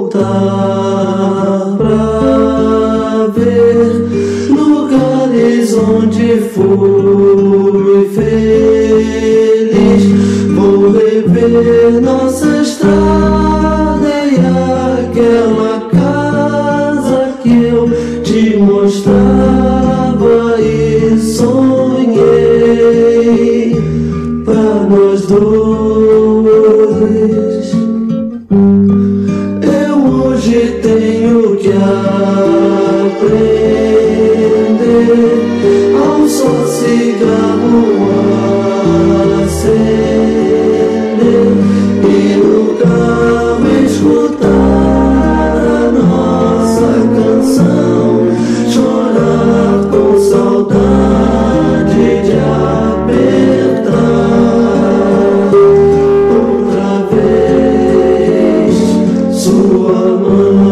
voltar pra ver lugares onde fui feliz. Vou rever nossa estrada e aquela casa que eu te mostrava e sonhei pra nós dois. Eu hoje tenho que aprender ao só cigarro acender e no carro escutar a nossa canção, chorar com saudade de apertar outra vez sua mão.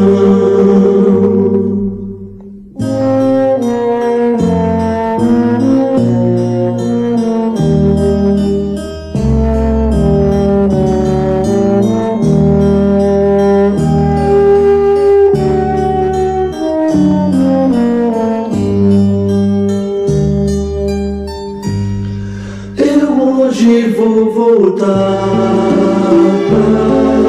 Eu hoje vou voltar pra